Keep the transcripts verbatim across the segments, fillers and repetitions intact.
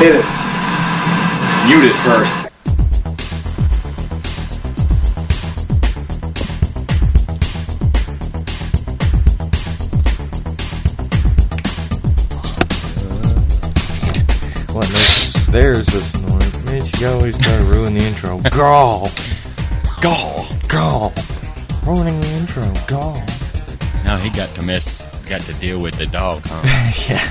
Hit it. Mute it first. What? No, there's the snort. Mitch, you always try to ruin the intro. Gaw. Gaw. Gaw. Ruining the intro. Gaw. No, he got to miss, got to deal with the dog, huh? Yeah.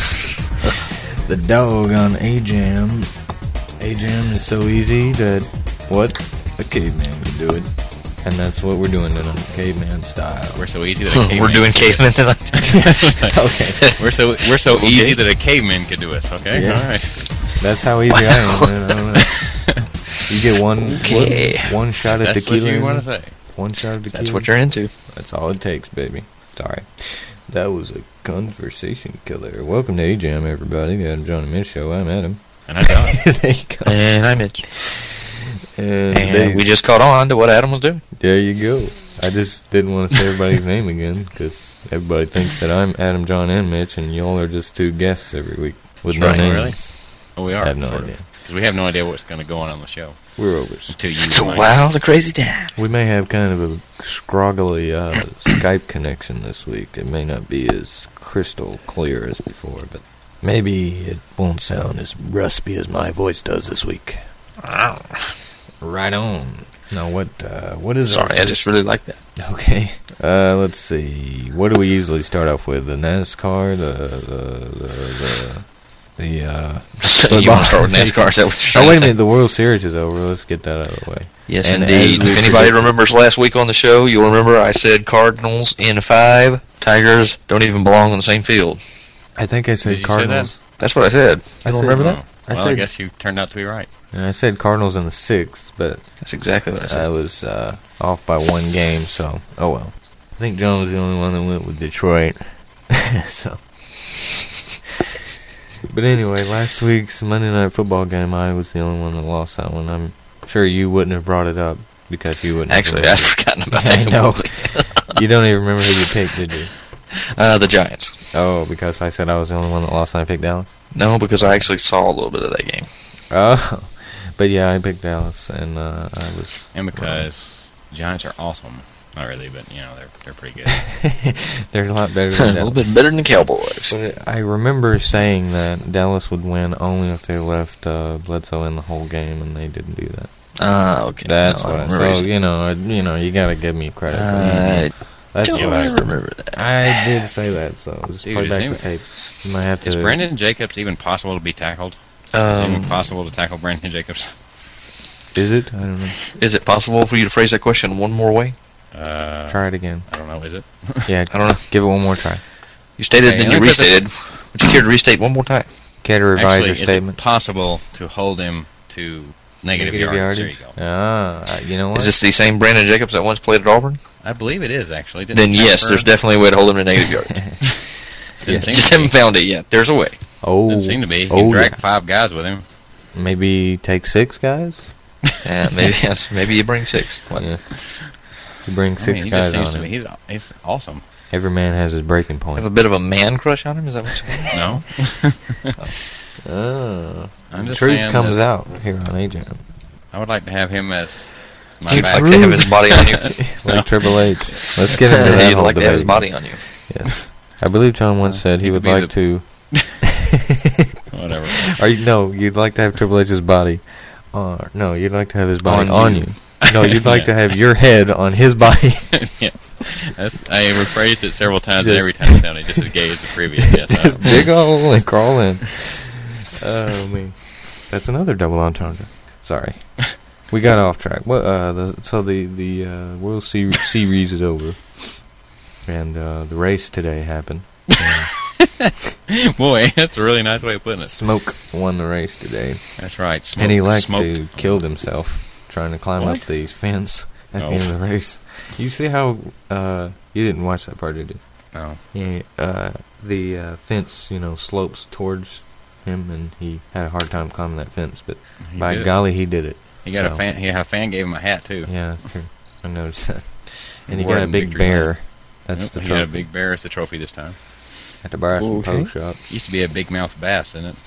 The dog on A-Jam. A-Jam is so easy that, what? A caveman can do it. And that's what we're doing tonight, caveman style. We're so easy that a caveman We're doing caveman tonight. Yes. Okay. We're so we're so Okay. easy that a caveman could do us. Okay. Yeah. All right. That's how easy I am. Man. I don't know. You get one, Okay. one, one shot of That's tequila. what you in want you. to say. One shot of tequila. That's what you're into. That's all it takes, baby. Sorry. That was a conversation killer. Welcome to A-Jam, everybody. The Adam, John, and Mitch Show. I'm Adam. And I don't. There you go. And I'm Mitch. And, And they- we just caught on to what Adam was doing. there you go. I just didn't want to say everybody's name again because everybody thinks that I'm Adam, John, and Mitch, and y'all are just two guests every week with no right, names. really? Oh, we are. I have no sort idea. Because we have no idea what's going to go on on the show. We're over. Until you. It's a might. wild and crazy time. We may have kind of a scroggly uh, Skype connection this week. It may not be as crystal clear as before, but maybe it won't sound as raspy as my voice does this week. Right on. Now, what uh, what is our Sorry, I first- just really like that. Okay. Uh, let's see. What do we usually start off with? The NASCAR, the the the the, the uh. So you want to start with NASCAR? Is that what you're Oh trying wait to a say? minute! The World Series is over. Let's get that out of the way. Yes, And indeed. as we If anybody predicted- remembers last week on the show, you'll remember I said Cardinals in five. Tigers don't even belong on the same field. I think I said Did you say Cardinals. That's what I said. I You don't said- remember Oh, that? I well, I said- guess you turned out to be right. And I said Cardinals in the sixth, but That's exactly what I I said. was uh, off by one game. So oh well. I think John was the only one that went with Detroit. So. But anyway, last week's Monday Night Football game, I was the only one that lost that one. I'm sure you wouldn't have brought it up because you wouldn't. Actually, have I'd forgotten about I that know. completely. You don't even remember who you picked, did you? Uh, the Giants. Oh, because I said I was the only one that lost and I picked Dallas? No, because I actually saw a little bit of that game. Oh. But yeah, I picked Dallas, and uh, I was... And because Giants are awesome. Not really, but, you know, they're they're pretty good. They're a lot better a than little Dallas. bit better than the Cowboys. But I remember saying that Dallas would win only if they left uh, Bledsoe in the whole game, and they didn't do that. Ah, okay. That's No, I what I... remember So, you you know, I- you know, you gotta give me credit for I that. That's don't what I... remember that. I did say that, so just Dude, play is back the anyone- tape. You might have to... Is Brandon Jacobs even possible to be tackled? Is it even Um, possible to tackle Brandon Jacobs? Is it? I don't know. is it possible for you to phrase that question one more way? Uh, Try it again. I don't know. Is it? Yeah, I don't know. give it one more try. You stated, Okay, then let you me put this- restated. Would you care to restate one more time? Care to revise Actually, your is it statement? possible to hold him to negative, yards? There you go. Ah, uh, you know what? Is this the same Brandon Jacobs that once played at Auburn? I believe it is, actually. Didn't Then he yes, transfer? there's definitely a way to hold him to negative yards. Didn't Yes. seem Just to haven't be. found it yet. There's a way. Oh, Didn't seem to be. He oh, dragged yeah. five guys with him. Maybe take six guys. Yeah, maybe maybe you bring six. What? Yeah. You bring I six mean, he guys just seems on to it. me. He's he's awesome. Every man has his breaking Have point. a bit of a man crush on him? Is that what you're saying? No, Oh, I'm the just truth saying comes that out here on A-Jam. I would like to have him as my You'd back. like to have his body on you? Like Triple H. Let's get into that You'd whole like to have his debate. body on you. Yes. I believe John once said he he would could be like to... Whatever. Or you, no, you'd like to have Triple H's body. Uh, no, you'd like to have his body On on you. you. No, you'd like Yeah. to have your head on his body. Yeah. That's, I rephrased it several times, and Just- every time it sounded just as gay as the previous. Yes, Just I, dig a hole and crawl in. Oh, man. That's another double entendre. Sorry. We got off track. Well, uh, the, so the, the uh, World Se- Series is over. And uh, the race today happened. Uh, boy, that's a really nice way of putting it. Smoke won the race today. That's right. Smoke, And he like smoked. to killed himself trying to climb What? up the fence at Oh. the end of the race. You see how uh, you didn't watch that part, did you? No. Yeah, uh, the uh, fence, you know, slopes towards him, and he had a hard time climbing that fence. But He by did it. golly, he did it. He got So- a fan. He a fan gave him a hat too. Yeah, that's true. I noticed that. And he Wore got it a in big victory bear. lane. That's Yep, the he trophy. got a big bear as the trophy this time. Had to buy some Okay. po shop. Used to be a big mouth bass, didn't it?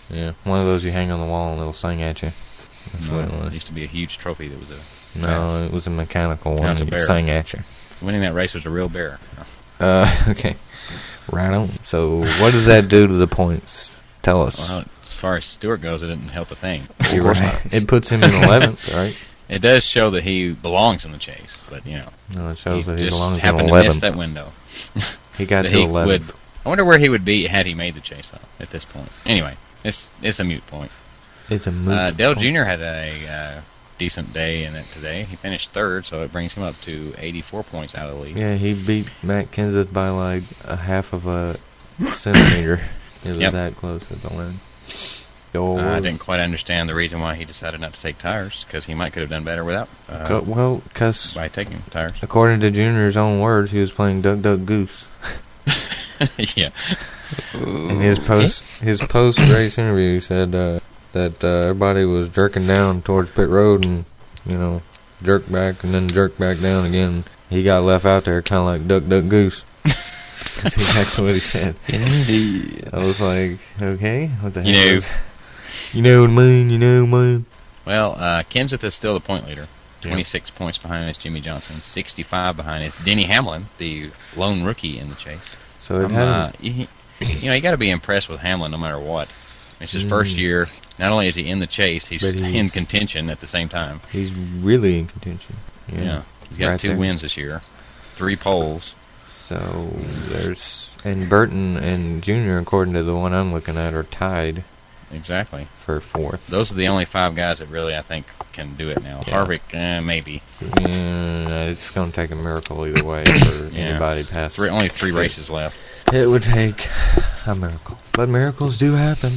Yeah, one of those you hang on the wall and it'll sing at you. That's No, what it it was. used to be a huge trophy that was a... No, it was a mechanical Now one it's a that bear. sang at you. Winning that race was a real bear. Uh, okay. Right on. So, what does that do to the points? Tell us. Well, as far as Stewart goes, it didn't help a thing. You're right. It puts him in eleventh, right? It does show that he belongs in the chase, but, you know... No, it shows he that he just belongs in happened to miss eleventh. that window. He got That to he eleventh. would- I wonder where he would be had he made the chase, though, at this point. Anyway, it's it's a moot point. It's a moot Uh, Dale point. Junior had a uh, decent day in it today. He finished third, so it brings him up to eighty-four points out of the lead. Yeah, he beat Matt Kenseth by like a half of a centimeter. It was Yep. that close to the win. Uh, I didn't quite understand the reason why he decided not to take tires, because he might could have done better without uh, Co- well, because by taking tires. according to Junior's own words, he was playing Duck Duck Goose. Yeah. In his post his post race interview, he said uh, that uh, everybody was jerking down towards pit road and you know jerked back and then jerked back down again. He got left out there, kind of like Duck Duck Goose. That's exactly what he said. Indeed. I was like, okay, what the You hell? know. is- You know what I mean? You know what I mean? Well, uh, Kenseth is still the point leader. twenty-six points behind is Jimmy Johnson. sixty-five behind is Denny Hamlin, the lone rookie in the chase. So it Um, hasn't. uh, you, you know, you got to be impressed with Hamlin no matter what. It's his first Mm. year. Not only is he in the chase, he's, But he's- in contention at the same time. He's really in contention. Yeah. Yeah, he's got Right two there. wins this year, three poles. So there's and Burton and Junior, according to the one I'm looking at, are tied Exactly. for fourth. Those are the only five guys that really, I think, can do it now. Yeah. Harvick, eh, maybe. Yeah, it's going to take a miracle either way for Yeah. anybody past. Three, only three races left. It would take a miracle, but miracles do happen.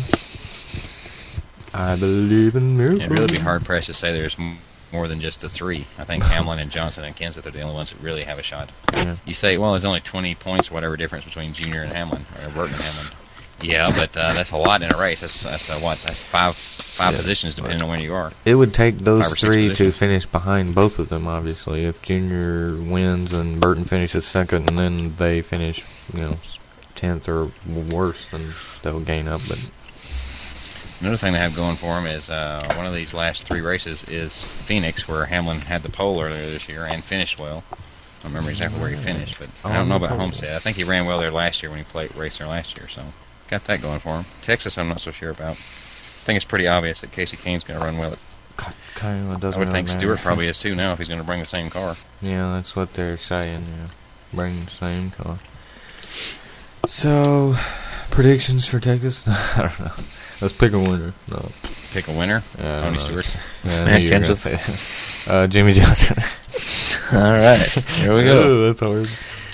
I believe in miracles. It'd really be hard pressed to say there's m- more than just the three. I think Hamlin and Johnson and Kenseth are the only ones that really have a shot. Yeah. You say, well, there's only twenty points, or whatever difference between Junior and Hamlin, or Burton and Hamlin. Yeah, but uh, that's a lot in a race. That's that's uh, what? That's five five Yeah. positions depending on where you are. It would take Five those or six three to positions. finish behind both of them, obviously. If Junior wins and Burton finishes second, and then they finish, you know, tenth or worse, then they'll gain up. But Another thing they have going for them is uh, one of these last three races is Phoenix, where Hamlin had the pole earlier this year and finished well. I don't remember exactly where he finished, but I don't know about Homestead. I think he ran well there last year when he played raced there last year, so got that going for him. Texas, I'm not so sure about. I think it's pretty obvious that Casey Kane's going to run well. kind of doesn't I would really think matter. Stewart probably is too now if he's going to bring the same car. Yeah, that's what they're saying. Yeah, bring the same car. So, predictions for Texas? I don't know. Let's pick a winner. No, Pick a winner, Yeah, I Tony don't know. Stewart. yeah, I Matt knew you were gonna Kenseth. say that. Uh, Jimmy Johnson. All right. Here we go. Oh, that's hard.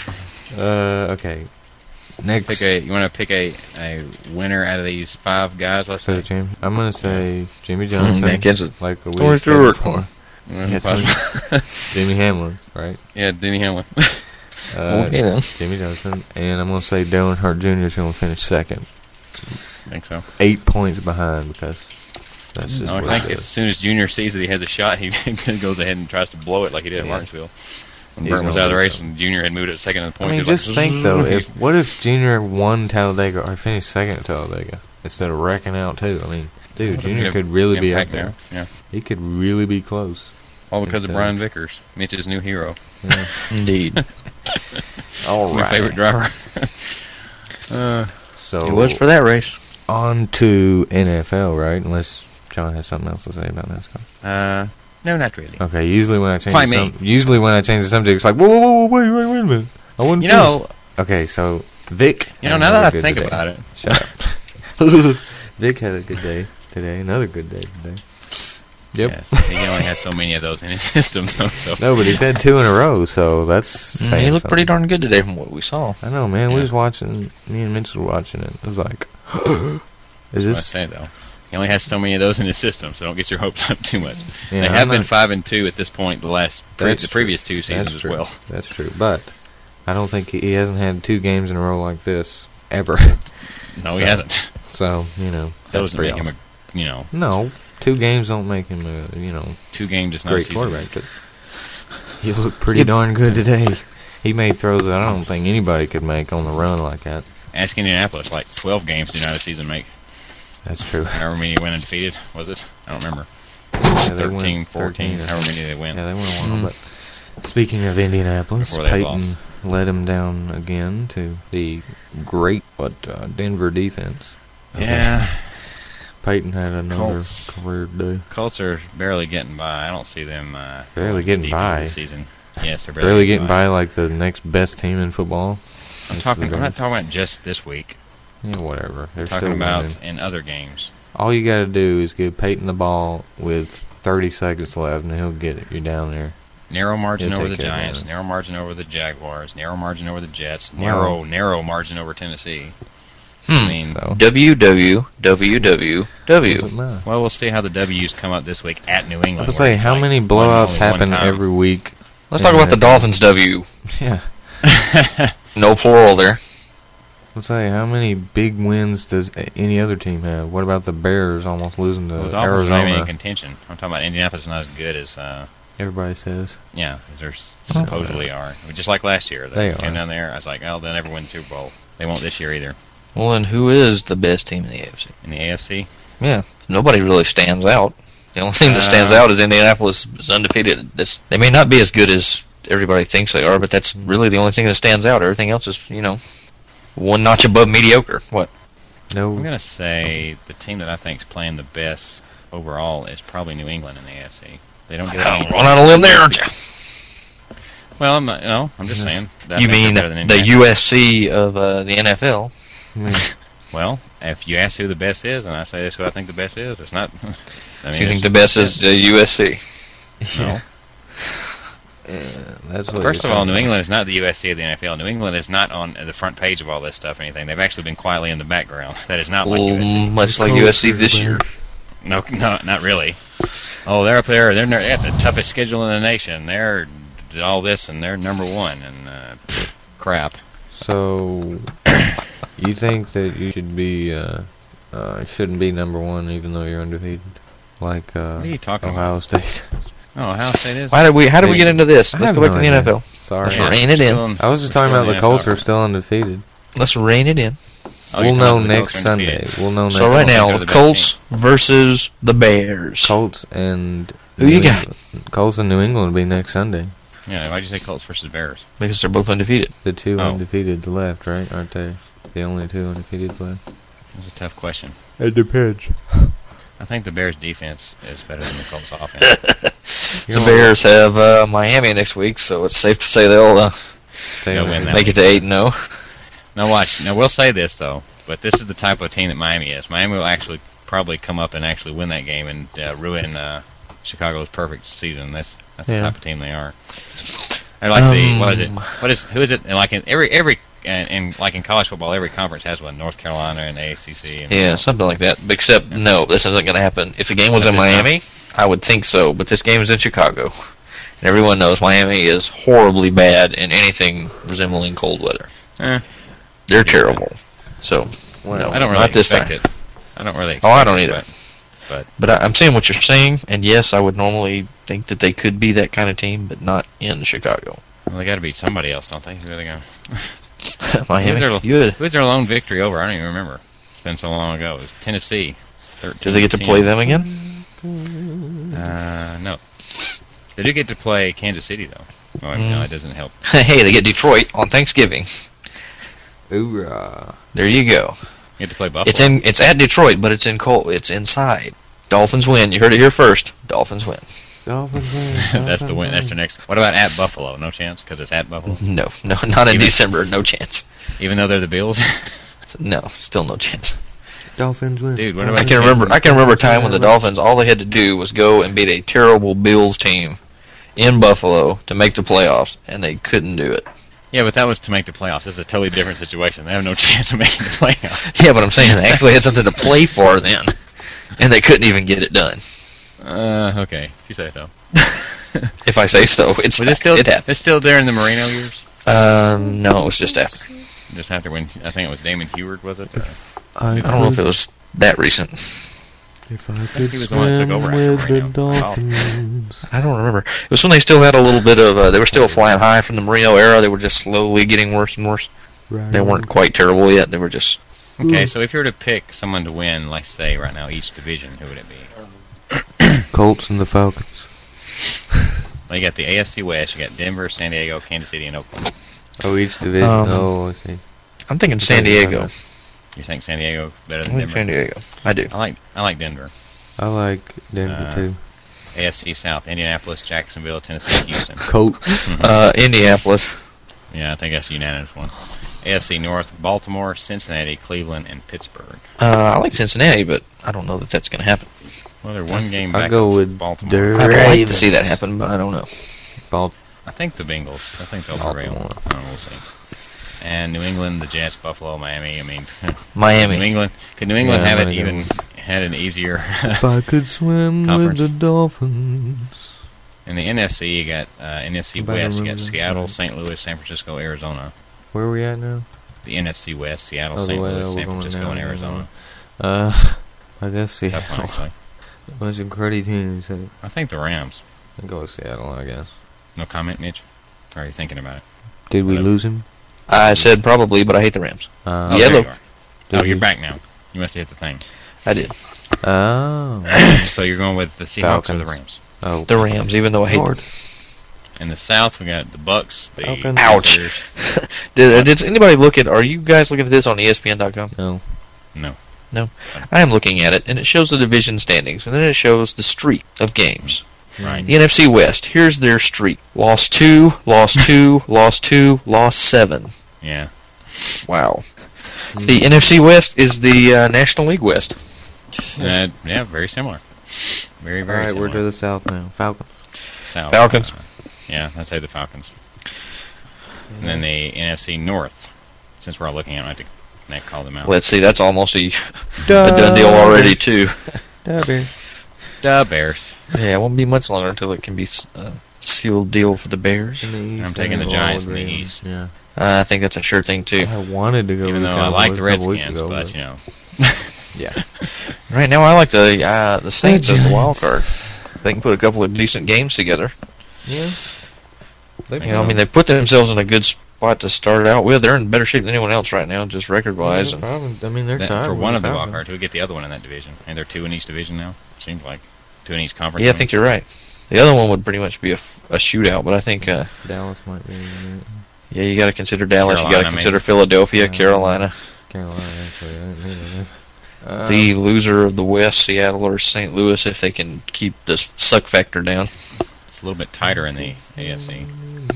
Uh, okay. Next. Pick a. You want to pick a, a winner out of these five guys? Let's So say. Jimmy, I'm gonna say Jimmy Johnson. Matt Kenseth. Like we Tony said Stewart. before. Yeah, Tony, Jimmy Hamlin, right? Yeah, Denny Hamlin. Uh, Okay, then. Jimmy Johnson, and I'm gonna say Dale Earnhardt Junior is gonna finish second, I think so. eight points behind because that's just No, I what think it as is. soon as Junior sees that he has a shot, he goes ahead and tries to blow it like he did at Yeah. Martinsville. When He's Burton was gonna out of the do race something. and Junior had moved it second in the I points, mean, he was just like, think though, if what if Junior won Talladega or finished second at Talladega instead of wrecking out too? I mean, dude, Junior Have could really be up impact there. there. Yeah, He could really be close. all because of Instead Brian of- Vickers, Mitch's new hero, Yeah. Indeed. All my right. favorite driver. uh, So It was for that race. on to N F L, right? Unless John has something else to say about NASCAR. uh, no, not really. Okay, usually when I change Why the me? sub- usually when I change the subject, it's like whoa, whoa, whoa, wait, wait, wait a minute. I wouldn't. You know, Okay, so Vic. you know. had Now that another I good think day. about it, Shut up. Vic had a good day today. Another good day today. Yep. yes, he only has so many of those in his system, though. So No, but he's had two in a row, so that's Mm, saying he looked something. pretty darn good today from what we saw. I know, man. We Yeah. was watching. Me and Mitch was watching it. It was like, is That's what I this? say though. He only has so many of those in his system, so don't get your hopes up too much. Yeah, they I'm have been not- five and two at this point. The last, pre- That's the true. previous two seasons That's as true. well. That's true, but I don't think he, he hasn't had two games in a row like this ever. No, he So, hasn't. So you know, That that's doesn't pretty make him awesome. a, you know, No, two games don't make him a you know two games is not a great season. quarterback. But he looked pretty darn good today. He made throws that I don't think anybody could make on the run like that. Ask Indianapolis, like twelve games do not a season make. That's true. However many went undefeated, was it? I don't remember. Yeah, they thirteen, went fourteen, thirteen. however many they went. Yeah, they went a while. Mm. But speaking of Indianapolis, Before they Peyton led them down again to the great what uh, Denver defense. Yeah. Peyton had another Colts. career day. Colts are barely getting by. I don't see them uh, Barely going getting deep into by. the season. Yes, they're barely, Barely getting by like the next best team in football. I'm That's talking. the I'm not best. talking about just this week. Yeah, whatever. They're I'm talking still about winning. in other games. All you got to do is give Peyton the ball with thirty seconds left, and he'll get it. You're down there. Narrow margin He'll over the take care of Giants. it. Narrow margin over the Jaguars. Narrow margin over the Jets. Wow. Narrow, narrow margin over Tennessee. Hmm. I mean, So, W W W W W. doesn't matter. well, we'll see how the W's come up this week at New England. I was where say, it's how like many one- blowouts only one happen time. every week? Let's talk about the Dolphins W. Yeah. No plural there. Let's say, how many big wins does any other team have? What about the Bears almost losing to Well, the Dolphins are not even in Arizona? contention. I'm talking about Indianapolis is not as good as, uh, Everybody says. yeah, as they supposedly are. Just like last year. They came are. down there. I was like, oh, they'll never win the Super Bowl. They won't this year either. Well, and who is the best team in the A F C? In the A F C, Yeah, nobody really stands out. The only thing that stands Uh, out is Indianapolis is undefeated. This, they may not be as good as everybody thinks they are, but that's really the only thing that stands out. Everything else is, you know, one notch above mediocre. What? No. I'm going to say the team that I think is playing the best overall is probably New England in the A F C. They don't get I'm any. going on a limb there, aren't you? Well, I'm not, you know, I'm just saying. that I You think mean they're better than the Indianapolis. U S C of uh, the N F L? I mean, Well, if you ask who the best is, and I say this is who I think the best is, it's not. I mean, So you think it's- the best is uh, U S C? No. yeah, that's what First you're of all, saying. New England is not the U S C of the N F L. New England is not on the front page of all this stuff or anything. They've actually been quietly in the background. That is not like U S C. Mm, much like U S C this year. No, no, not really. Oh, they're up there. They're ne- at the toughest schedule in the nation. They're all this, and they're number one. And uh, pfft, crap. So, you think that you should be, uh, uh, shouldn't be number one even though you're undefeated? Like, uh, What are you talking Ohio State. Oh, Ohio State is. Why did we? How did we get into this? I Let's have go back no to the idea. N F L. Sorry. Let's rein it in. Still I was just talking still about in the Colts N F L. are still undefeated. Let's rein it in. Oh, we'll you're know talking about the next Colts are Sunday. undefeated. We'll know next So right think now, they're the the best Colts versus the Bears. Colts and Who New you got? England. Colts and New England will be next Sunday. Yeah, why'd you say Colts versus Bears? Because they're both undefeated. The two Oh. undefeated left, right? Aren't they? The only two undefeated left. That's a tough question. It depends. I think the Bears' defense is better than the Colts' offense. The Bears have uh, Miami next week, so it's safe to say they'll uh, Stay They'll with win it. that. make it to eight and zero. Now watch. Now we'll say this though, but this is the type of team that Miami is. Miami will actually probably come up and actually win that game and uh, ruin uh, Chicago's perfect season. That's that's the Yeah. type of team they are. They're like the Um, what is it? What is who is it? And like in every every and, and like in college football, every conference has one. North Carolina and A C C. And Yeah, something like that. Except, no, this isn't going to happen. If the game was But in it's not. Miami, I would think so, but this game is in Chicago. And everyone knows Miami is horribly bad in anything resembling cold weather. Eh, They're terrible. So, Well, no, I don't really not this expect time. it. I don't really. Expect Oh, I don't it, either. But, But I, I'm seeing what you're saying, and yes, I would normally think that they could be that kind of team, but not in Chicago. but well, they got to beat somebody else, don't they? Who are they going? Miami, Who's their, you would. who's their lone victory over? I don't even remember. It's been so long ago. It was Tennessee. Do they get to play them again? Uh, no. They do get to play Kansas City, though. Oh, Mm. no, it doesn't help. Hey, they get Detroit on Thanksgiving. Hoorah. There you go. You get to play Buffalo. It's in. It's at Detroit, but it's in cold. It's inside. Dolphins win. You heard it here first. Dolphins win. Dolphins win. That's the win. That's their next. What about at Buffalo? No chance, because it's at Buffalo. No, no, not in Even- December. No chance. Even though they're the Bills. No, still no chance. Dolphins win. Dude, what I about can remember. I can remember a time when the Dolphins, all they had to do was go and beat a terrible Bills team in Buffalo to make the playoffs, and they couldn't do it. Yeah, but that was to make the playoffs. This is a totally different situation. They have no chance of making the playoffs. Yeah, but I'm saying they actually had something to play for then, and they couldn't even get it done. Uh, okay, if you say so. If I say so, it's Was it still? it happened. It's still during the Marino years. Um, no, it was just after. Just after when I think it was Damon Heward, was it? Or- I, I don't know if it was that recent. If I could he was the one that took swim over after with the Marino. Dolphins. I don't remember. It was when they still had a little bit of. Uh, they were still flying high from the Marino era. They were just slowly getting worse and worse. Right They on. weren't quite terrible yet. They were just Okay, so if you were to pick someone to win, let's say right now each division, who would it be? Colts and the Falcons. Well, you got the A F C West. You got Denver, San Diego, Kansas City, and Oakland. Oh, each division. Um, oh, I see. I'm thinking San Diego. You think San Diego better I than think Denver? San Diego. I do. I like I like Denver. I like Denver Uh, too. A F C South: Indianapolis, Jacksonville, Tennessee, Houston. Colts. Uh, Indianapolis. Yeah, I think that's a unanimous one. A F C North: Baltimore, Cincinnati, Cleveland, and Pittsburgh. Uh, I like Cincinnati, but I don't know that that's going to happen. Well, they're one game I'll back go of with Baltimore. Derek. I'd like Ravens. to see that happen, but I don't know. Bal- I think the Bengals. I think they'll prevail. Baltimore. I don't know, we'll see. And New England, the Jets, Buffalo, Miami. I mean, Miami. New England. Could New England Yeah, have I'm it gonna go. even had an easier? If I could swim Conference. with the Dolphins. In the N F C, you got uh, N F C Everybody West. You remember got that? Seattle, Saint Louis, San Francisco, Arizona. Where are we at now? The N F C West: Seattle, Oh, the Saint way Louis, we're San going Francisco, now, and yeah. Arizona. Uh, I guess Tough one, Seattle. actually. A bunch of cruddy teams. So I think the Rams. I'll go with Seattle, I guess. No comment, Mitch? Or are you thinking about it? Did we Uh, lose him? I said probably, but I hate the Rams. Uh, Oh, Yellow. there you are. Did Oh, you're we- back now. You must have hit the thing. I did. Oh. So you're going with the Seahawks or the Falcons. Rams? Oh. The Rams, even though I hate Lord. them. In the South, we got the Bucks, the Falcons. Ouch. Panthers. Did, did anybody look at, are you guys looking at this on E S P N dot com? No. No. I am looking at it, and it shows the division standings, and then it shows the streak of games. Right. The N F C West, here's their streak. Lost two, lost two, lost two, lost seven. Yeah. Wow. The N F C West is the uh, National League West. Uh, yeah, very similar. Very, All very right, similar. we're to the south now. Falcons. South, Falcons. uh, yeah, I'd say the Falcons. And then the N F C North. Since we're all looking at it, I have to I call them out. Let's see, that's almost a, a done deal already, too. Derby. The Bears. Yeah, it won't be much longer until it can be uh, sealed deal for the Bears. In the east, I'm taking I the think Giants we'll in the agree. East. Yeah. Uh, I think that's a sure thing, too. I wanted to go Even with though the I like the Cowboys a couple weeks Redskins, ago, but, you know. Yeah. Right now, I like the uh, the Saints as the wild Giants. card. They can put a couple of decent games together. Yeah. They You know, I mean, they put themselves in a good spot to start out with. They're in better shape than anyone else right now, just record-wise. Yeah, probably. I mean, they're That- tied for with one of the Falcons. wild cards, who get the other one in that division? And they're two in each division now? Seems like. Two in each conference. Yeah, I mean. think you're right. The other one would pretty much be a, f- a shootout, but I think, uh, Dallas might be in it. yeah, you got to consider Dallas. you got to Carolina, consider maybe. Philadelphia, Yeah. Carolina. Carolina, actually. I didn't think of that. Uh, The loser of the West, Seattle or Saint Louis, if they can keep this suck factor down. It's a little bit tighter in the A F C.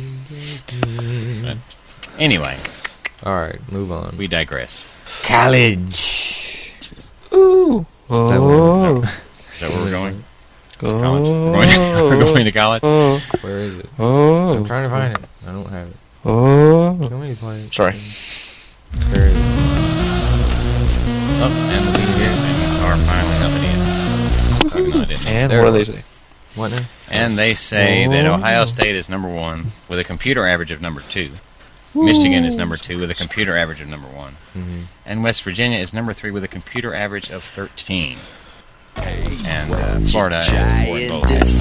But anyway, all right, move on. we digress. College. Ooh. Oh. Is that where we're going? Oh. College? We're going to, we're going to college? Oh. Where is it? Oh. I'm trying to find it. I don't have it. Oh. Can we play it? Sorry. Where is it? Oh, and the P C A are finally up it is. Oh, no, I didn't. And There what do it they was. say? What now? And they say that Oh. Ohio State is number one with a computer average of number two. Michigan is number two with a computer average of number one. Mm-hmm. And West Virginia is number three with a computer average of thirteen. And uh, Florida is four and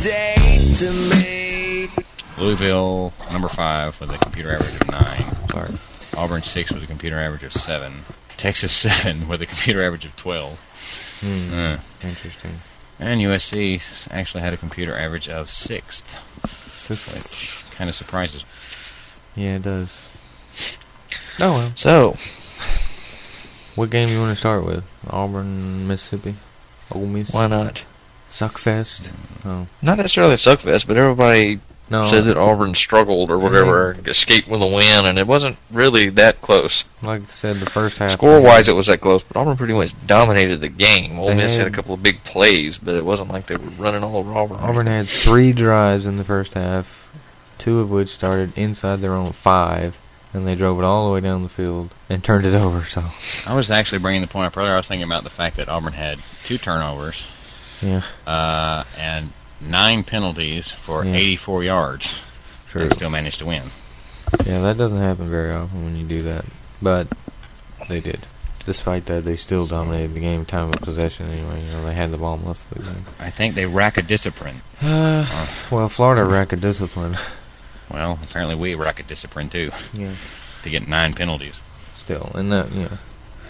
both. Louisville, number five with a computer average of nine. Sorry. Auburn, six with a computer average of seven. Texas, seven with a computer average of twelve. Hmm. Uh, Interesting. and U S C s- actually had a computer average of sixth, which kind of surprises. Yeah, it does. Oh well. So, What game you want to start with? Auburn, Mississippi, Ole Miss, why not? Suckfest. Oh Not necessarily a suckfest, but everybody no, said that Auburn struggled or whatever, escaped with a win, and it wasn't really that close. like I said, the first half. Score-wise, it was that close, but Auburn pretty much dominated the game. Ole They Miss had had- a couple of big plays, but it wasn't like they were running all over Auburn. Auburn had three drives in the first half, two of which started inside their own five, and they drove it all the way down the field and turned it over. So I was actually bringing the point up earlier. I was thinking about the fact that Auburn had two turnovers yeah, uh, and nine penalties for Yeah. eighty-four yards. true. And still managed to win. Yeah, that doesn't happen very often when you do that, but they did. Despite that, they still dominated the game, time of possession anyway. You know, they had the ball most of the game. I think they rack a discipline. Uh, well, Florida rack a discipline. Well, apparently we rack a discipline too Yeah. to get nine penalties. Still, and that, yeah.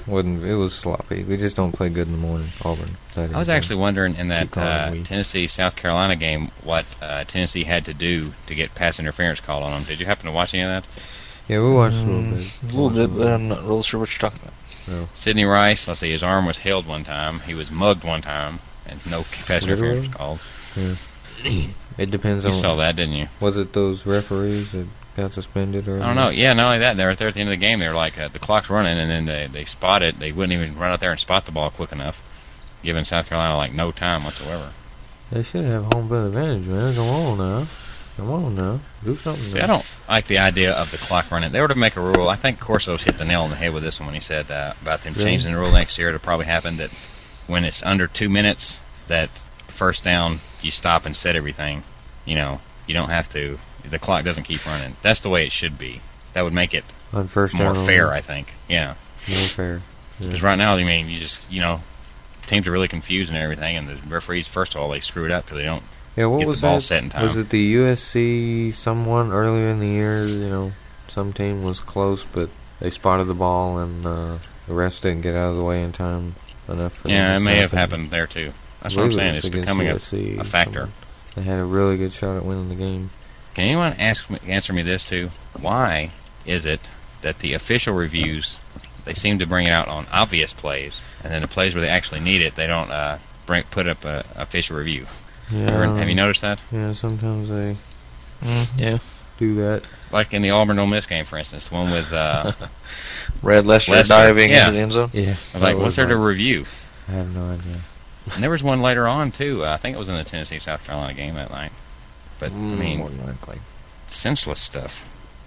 wasn't. It was sloppy. We just don't play good in the morning. Auburn. I was actually wondering in that uh, Tennessee South Carolina game what uh, Tennessee had to do to get pass interference called on them. Did you happen to watch any of that? Yeah, we watched a little bit. A little bit, but I'm not really sure what you're talking about. No. Sidney Rice, let's see, his arm was held one time. He was mugged one time, and no pass interference was called. Yeah. It depends you on. You saw that, didn't you? Was it those referees that got suspended? Or I don't know. Yeah, not only that, they were there at the end of the game. They were like, uh, the clock's running, and then they, they spot it. They wouldn't even run out there and spot the ball quick enough, giving South Carolina, like, no time whatsoever. They should have home field advantage, man. Come on now. Come on now. Do something. See, now. I don't like the idea of the clock running. They were to make a rule. I think Corso's hit the nail on the head with this one when he said uh, about them Really? changing the rule next year. It'll probably happen that when it's under two minutes, that first down, you stop and set everything. You know, you don't have to. The clock doesn't keep running. That's the way it should be. That would make it On first more down fair, only. I think. Yeah. More fair. Because Yeah. right now, I mean, you just, you know, teams are really confused and everything, and the referees, first of all, they screw it up because they don't Yeah, what get was the ball that? set in time. Was it the U S C someone earlier in the year? You know, some team was close, but they spotted the ball, and uh, the refs didn't get out of the way in time enough for Yeah, it them to may stop have it. happened there, too. That's I what I'm believe saying. it was It's against becoming a, U S C a factor. someone. They had a really good shot at winning the game. Can anyone ask me, answer me this, too? Why is it that the official reviews, they seem to bring it out on obvious plays, and then the plays where they actually need it, they don't uh, bring put up a official review? Yeah, Ever- have you noticed that? Yeah, sometimes they Mm, yeah. do that. Like in the Auburn Ole Miss game, for instance, the one with uh, Red Lester, Lester, diving yeah. into the end zone. Yeah, I was like, what's there to review? I have no idea. And there was one later on, too. Uh, I think it was in the Tennessee South Carolina game that night. But, I mean, more than likely. senseless stuff.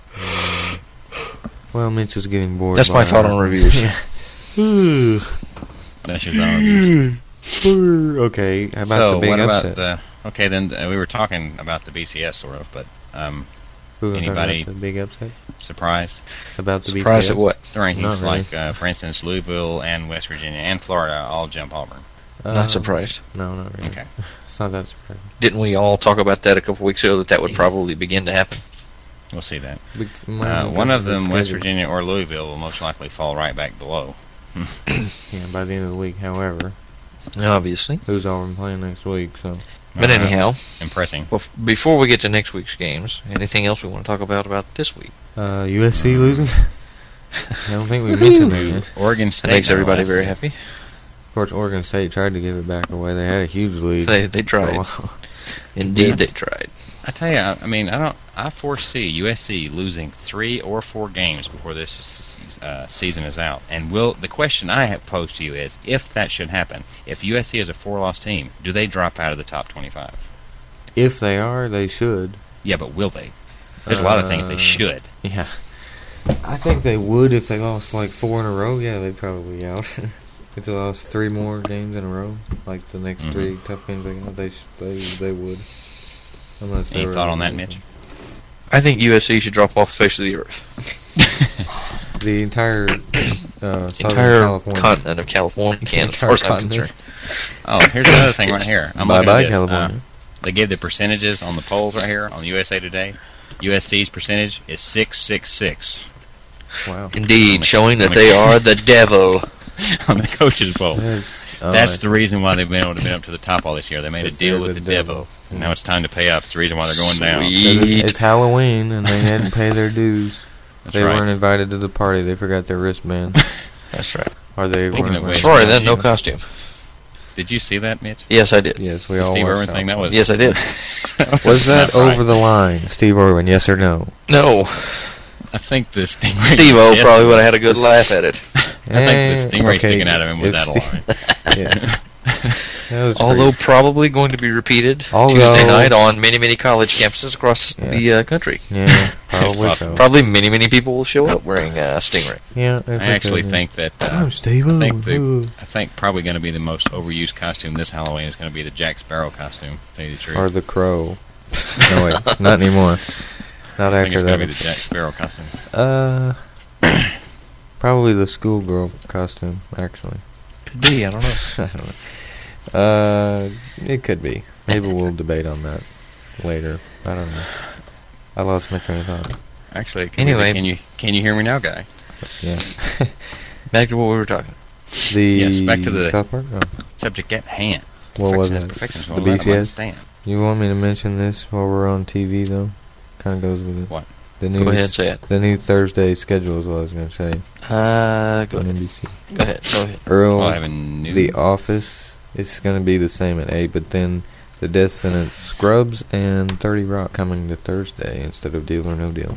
Well, Mitch is getting bored. That's by my thought our- on reviews. That's your thought on reviews. Okay, how about so the big what upset? about the? Okay, then uh, we were talking about the B C S sort of, but um, Who gonna talk anybody- about the big upset? surprised About the Surprised B C S? at what? the rankings, Not really. like uh, for instance, Louisville and West Virginia and Florida all jump Auburn. Uh, Not surprised. No, not really. Okay, It's not that surprising. Didn't we all talk about that a couple weeks ago, that that would probably begin to happen? we'll see that. Big- Uh, one of them, West schedule. Virginia or Louisville, will most likely fall right back below. Yeah, by the end of the week. However, Obviously. who's Auburn playing next week? So But Uh, anyhow, impressing. bef- before we get to next week's games, anything else we want to talk about about this week? uh, U S C losing. I don't think we mentioned that yet. Oregon That State makes everybody nonetheless. very happy. Of course, Oregon State tried to give it back away. They had a huge lead. They they for a tried. while. Indeed, Yeah. they tried. I tell you, I, I mean, I don't. I foresee U S C losing three or four games before this uh, season is out. And will the question I have posed to you is, if that should happen, if U S C is a four-loss team, do they drop out of the top twenty-five? If they are, they should. Yeah, but will they? There's a lot of things they Uh, should. Yeah. I think they would if they lost like four in a row. Yeah, they'd probably be out. If they lost three more games in a row, like the next Mhm. three tough games they got, they sh- they they would. Unless they Any were thought on that, really- Mitch? I think U S C should drop off the face of the earth. The entire uh, Southern Entire California. continent of California can, as Entire far as I'm continent. concerned. Oh, here's another thing right here. I'm Bye looking at bye this. California. Uh, they gave the percentages on the polls right here on U S A Today. U S C's percentage is six six six Wow. Indeed, showing that they are the devil. on the coaches poll. That's, oh, That's the reason why they've been able to be up to the top all this year. They made a If deal they're with the, the devil. devil. And now it's time to pay up. It's the reason why they're going down. Sweet. It's, it's Halloween and they hadn't paid their dues. That's they right. weren't invited to the party. They forgot their wristband. That's right. Or they Speaking weren't of wearing- which- Sorry, then, no costume. Did you see that, Mitch? Yes, I did. Yes, we The all Steve watched Irwin thing, that was... Yes, I did. Was that not right. over the line, Steve Irwin? Yes or no? No. I think the Stingray... Steve-O Yes. probably would have had a good laugh at it. I think the Stingray sticking out of him was if out of Steve- line. Yeah. That was Although pretty- probably going to be repeated Although- Tuesday night on many, many college campuses across Yes. the uh, country. yeah, probably so. possible. Probably many, many people will show up wearing uh, Stingray. Yeah, if I actually could, yeah. think that... Uh, I'm Steve. I think the, I think probably going to be the most overused costume this Halloween is going to be the Jack Sparrow costume. To tell you the truth, or the Crow. No wait, not anymore. Not I think after it's going to that. be the Jack Sparrow costume. Uh, probably the schoolgirl costume. Actually, Could be, I don't know. I don't know. Uh, it could be. Maybe we'll debate on that later. I don't know. I lost my train of thought. Actually, can Anyway. you, can you can you hear me now, guy? Yeah. Back to what we were talking. The Yes, back to the- South Park? Oh. Subject at hand. What was Perfection is it? perfection, so The we'll let 'em B C S? understand. You want me to mention this while we're on T V, though? Kind of goes with it. What? The new, Go ahead, say it. The new Thursday schedule is what I was going to say. Uh, go on ahead. N B C. Go ahead. Go ahead. Earl, Oh, I have a new... The Office, it's going to be the same at eight, but then the Death Sentence, Scrubs, and thirty Rock coming to Thursday instead of Deal or No Deal.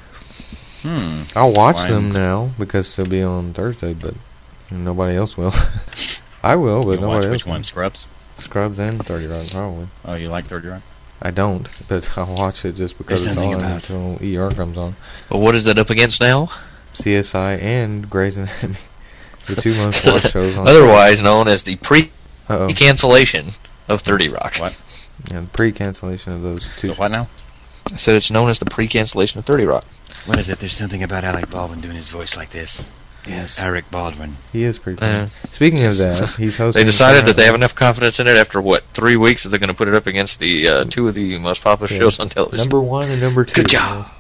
Hmm. I'll watch Why- them now because they'll be on Thursday, but nobody else will. I will, but You'll nobody watch else which will. one? Scrubs? Scrubs and thirty Rock, probably. Oh, you like thirty Rock? I don't, but I'll watch it just because There's it's something on about- until E R comes on. But what is that up against now? C S I and Grey's Anatomy. The two most watched shows on Otherwise known as the Uh-oh. pre-cancellation of thirty Rock. What? Yeah, the pre-cancellation of those two. So what now? I said it's known as the pre-cancellation of thirty Rock. What is it? There's something about Alec Baldwin doing his voice like this. Yes. Eric Baldwin. He is pretty funny. Uh, Speaking of that, he's hosting... They decided that they have enough confidence in it after, what, three weeks that they're going to put it up against the uh, two of the most popular Yeah. shows on television. Number one and number two. Good job.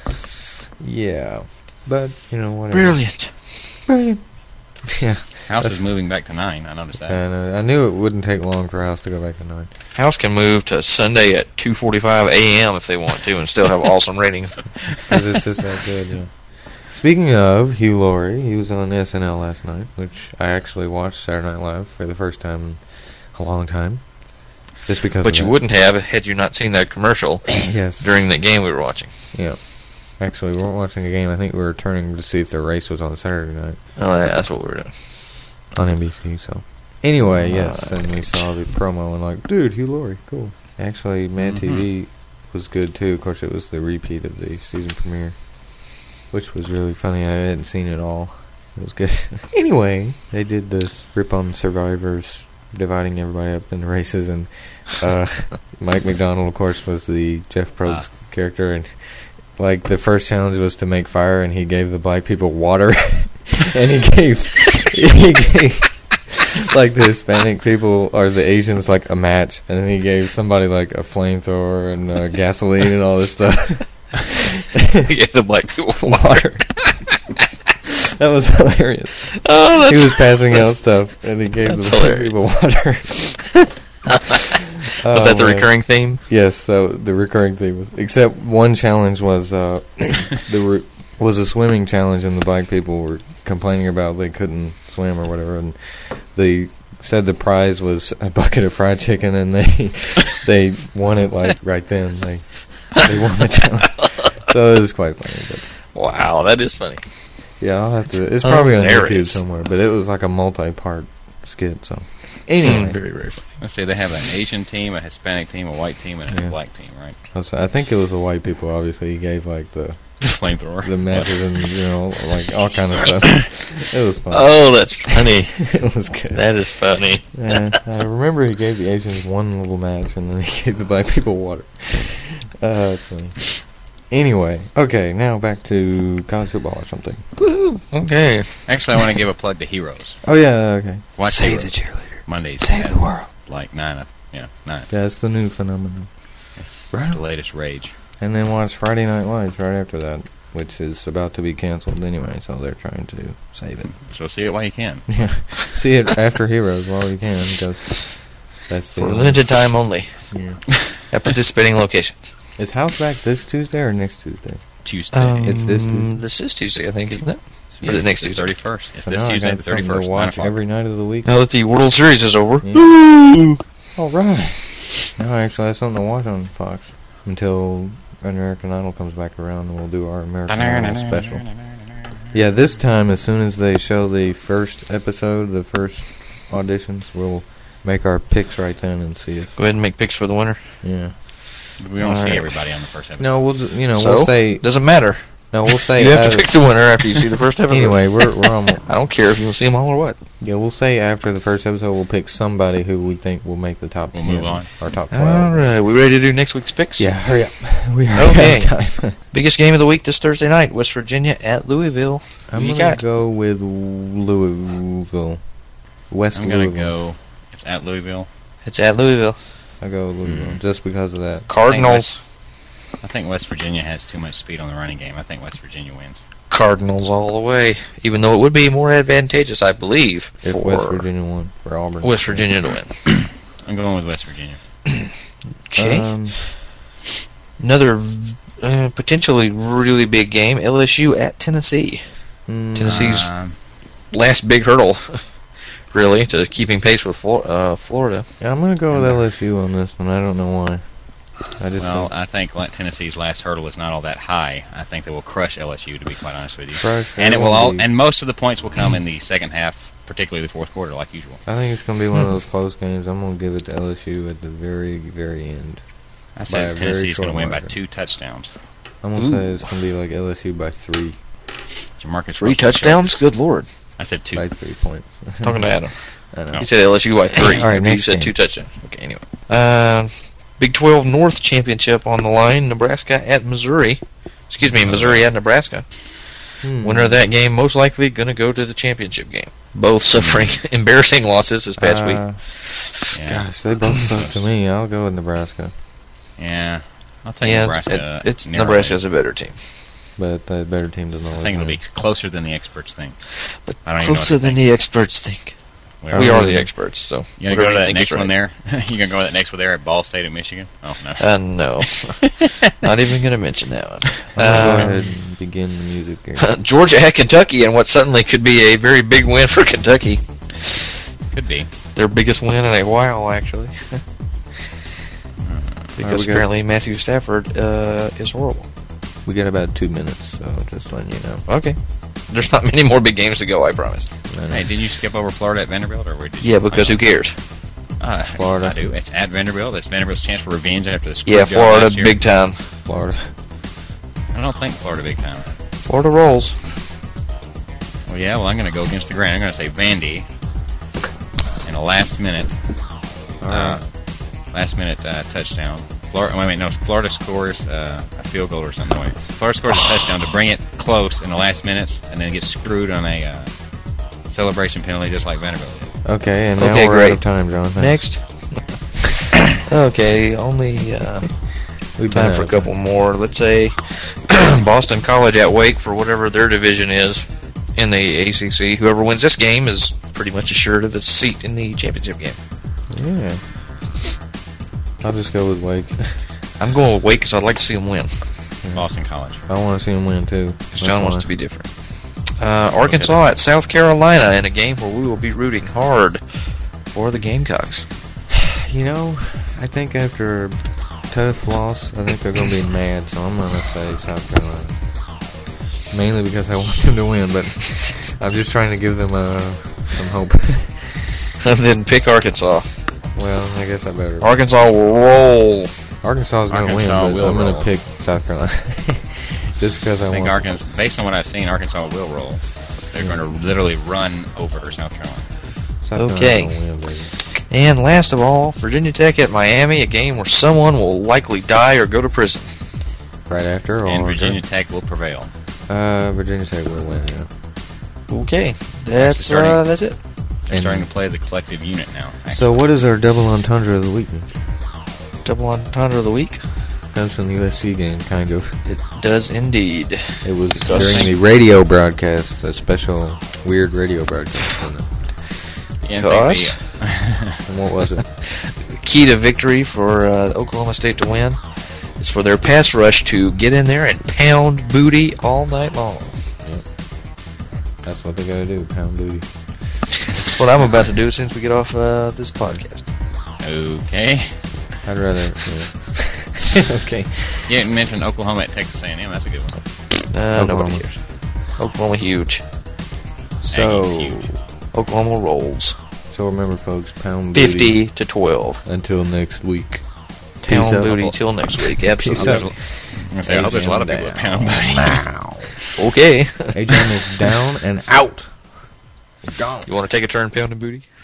Yeah. But, you know, whatever. Brilliant. Brilliant. Yeah. House That's- is moving back to nine. I noticed that. And uh, I knew it wouldn't take long for House to go back to nine. House can move to Sunday at two forty-five a.m. if they want to and still have awesome ratings. Because it's just that good, yeah. Speaking of Hugh Laurie, he was on S N L last night, which I actually watched Saturday Night Live for the first time in a long time. Just because But of you that. wouldn't have had you not seen that commercial Yes. during that game we were watching. Yeah. Actually, we weren't watching a game. I think we were turning to see if the race was on Saturday night Oh, yeah, that's what we were doing. on N B C, so... Anyway, yes, and we saw the promo and like, dude, Hugh Laurie, cool. Actually, Mad Mhm. T V was good too. Of course, it was the repeat of the season premiere, which was really funny. I hadn't seen it all. It was good. Anyway, they did this rip on Survivors, dividing everybody up into races, and uh, Mike McDonald, of course, was the Jeff Probst Ah. character, and like the first challenge was to make fire, and he gave the black people water, and he gave he gave. like the Hispanic people or the Asians like a match, and then he gave somebody like a flamethrower and uh, gasoline and all this stuff. He gave the black people Water. That was hilarious. Oh, that's, He was passing out stuff, and he gave that's the black hilarious. people water. was Oh, that the man. recurring theme? Yes, so the recurring theme was. Except one challenge was uh, the re- was a swimming challenge, and the black people were complaining about they couldn't swim or whatever, and they said the prize was a bucket of fried chicken, and they they won it like right then. They they won the challenge, so it was quite funny. Wow, that is funny. But yeah, I'll have to. It's probably on YouTube Hilarious. somewhere, but it was like a multi-part skit. So anyway, Very, very funny. Let's say they have an Asian team, a Hispanic team, a white team, and a Yeah. black team, right? I was- I think it was the white people. Obviously, he gave like the Flamethrower. the matches and you know like all kind of stuff. It was fun. Oh, that's funny. It was good. That is funny. Yeah, I remember he gave the Asians one little match, and then he gave the black people water. Uh, that's funny. Anyway, okay, now back to college football or something. Woo. Okay. Actually, I want to give a plug to Heroes. Oh yeah, okay. Watch Save Heroes. the cheerleader. Mondays. Save at, the world. Like nine. of- Yeah, nine. That's the new phenomenon. It's Right. the latest rage. And then watch Friday Night Lights right after that, which is about to be canceled anyway, so they're trying to save it. So see it while you can. Yeah, see it after Heroes while you can, because that's the For limited time only. Yeah. At participating locations. Is House back this Tuesday or next Tuesday? Tuesday. Um, It's this Tuesday. This is Tuesday, I think, isn't it? Yes, Or is it next the Tuesday? thirty-first. It's So this now I Tuesday, got the something thirty-first. to nine watch o'clock. every night of the week. Now that the World Series is over. Yeah. Woo! All right. Now I actually have something to watch on Fox until American Idol comes back around, and we'll do our American Idol special. Yeah, this time, as soon as they show the first episode, the first auditions, we'll make our picks right then and see if. Go ahead and make picks for the winner. Yeah. We don't All see right. everybody on the first episode. No, we'll ju- you know So? we'll say Doesn't matter. no we'll say You have out to of- pick the winner after you see the first episode. Anyway, we're we're on. I don't care if you see them all or what. Yeah, we'll say after the first episode, we'll pick somebody who we think will make the top We'll ten, move on. or top twelve. All right, we ready to do next week's picks? Yeah, hurry up. We are Okay. out of time. Biggest game of the week this Thursday night: West Virginia at Louisville. Who I'm you gonna got? go with Louisville. West I'm gonna Louisville. go. It's at Louisville. It's at Louisville. I go with Louisville Mm. just because of that. Cardinals. I think West Virginia has too much speed on the running game. I think West Virginia wins. Cardinals all the way. Even though it would be more advantageous, I believe, If for West Virginia won for Auburn. West Virginia to win. I'm going with West Virginia. Okay. Um, Another uh, potentially really big game, L S U at Tennessee. mm, Tennessee's Um, last big hurdle, really, to keeping pace with Flor- uh, Florida. yeah, I'm gonna go with L S U on this one. I don't know why. I just well, think I think like Tennessee's last hurdle is not all that high. I think they will crush L S U, to be quite honest with you. Crush and it will all, L S U. and most of the points will come in the second half, particularly the fourth quarter, like usual. I think it's gonna be one of those close games. I'm gonna give it to L S U at the very, very end. I By a said very Tennessee's going short to win by margin. two touchdowns. I'm gonna Ooh. say it's gonna be like L S U by three, Jamarcus Three Russell touchdowns? showed- Good lord. I said two. by three points. Talking to Adam. I know. No. You said L S U by three. All right, You next said game. two touchdowns. Okay, anyway. Uh, Big twelve North Championship on the line. Nebraska at Missouri. Excuse me, Missouri at Nebraska. Hmm. Winner of that game most likely going to go to the championship game. Both suffering embarrassing losses this past week. Uh, Yeah. Gosh, they both suck to me. I'll go with Nebraska, Yeah. I'll take Yeah, Nebraska. it, it's narrowly. Nebraska's a better team. but the better team doesn't I always think it'll win. be closer than the experts think. But I don't even know closer what to than think. the experts think. Where We Oh, are really? the experts, so You gonna whatever go to you that think next is one right. there? You gonna go to that next one there at Ball State at Michigan? Oh no. Uh, no. Not even going to mention that one. I'm gonna go Um, ahead and begin the music here. Georgia at Kentucky, and what suddenly could be a very big win for Kentucky. Could be. Their biggest win in a while, actually. Alright, Because we got- apparently Matthew Stafford uh, is horrible. We got about two minutes, so just letting you know. Okay. There's not many more big games to go, I promise. I know. Hey, did you skip over Florida at Vanderbilt, or where did you? Yeah, because who cares? Uh, Florida. I do. It's at Vanderbilt. It's Vanderbilt's chance for revenge after the screw Yeah, job Florida, last year. big time. Florida. I don't think Florida big time. Florida rolls. Well, yeah. Well, I'm going to go against the grain. I'm going to say Vandy in a last minute, All uh, right. last minute uh, touchdown. Florida. Wait, wait, no. Florida scores uh, a field goal or something. Wait. Florida scores a touchdown to bring it close in the last minutes, and then gets screwed on a uh, celebration penalty, just like Vanderbilt did. Okay, and now Okay, we're great. out of time, John. Thanks. Next. Okay, only uh, We've time been for a out. couple more. Let's say Boston College at Wake for whatever their division is in the A C C. Whoever wins this game is pretty much assured of its seat in the championship game. Yeah. I'll just go with Wake. I'm going with Wake because I'd like to see them win. Boston College. I want to see him win too. Because John wants to be different. Uh, Arkansas at South Carolina in a game where we will be rooting hard for the Gamecocks. You know, I think after a tough loss, I think they're going to be mad, so I'm going to say South Carolina. Mainly because I want them to win, but I'm just trying to give them uh, some hope. And then pick Arkansas. Well, I guess I better. Arkansas will roll. Arkansas is going to win, Arkansas but will I'm going roll. to pick South Carolina. Just because I, I think want Arkansas, based on what I've seen, Arkansas will roll. They're going to literally run over South Carolina. South Okay. Carolina to win, baby. And last of all, Virginia Tech at Miami, a game where someone will likely die or go to prison. Right after, or And Virginia Tech will prevail. Uh, Virginia Tech will win. Yeah. Okay, that's starting- uh, that's it. They're And- starting to play as a collective unit now. Actually. So, what is our double entendre of the week? Double entendre of the week Comes from the U S C game, kind of. it does indeed. It was Because- during the radio broadcast, a special weird radio broadcast. Wasn't it? Yeah, I To think us? the- And what was it? Key to victory for uh, Oklahoma State to win is for their pass rush to get in there and pound booty all night long. That's what they gotta do, pound booty. That's what I'm about to do as soon as we get off uh, this podcast. Okay. I'd rather. Yeah. Okay. You didn't mention Oklahoma at Texas A and M. That's a good one. Uh, nobody Oklahoma. cares. Oklahoma huge. So, Aggies huge. Oklahoma rolls. so remember, folks, pound booty. fifty to twelve. Until next week. Pound out. booty till next week. Absolutely. out. I'm going to say, I hope there's a lot of people at Pound Booty. Okay. A J M is down and out. Gone. You want to take a turn pounding booty?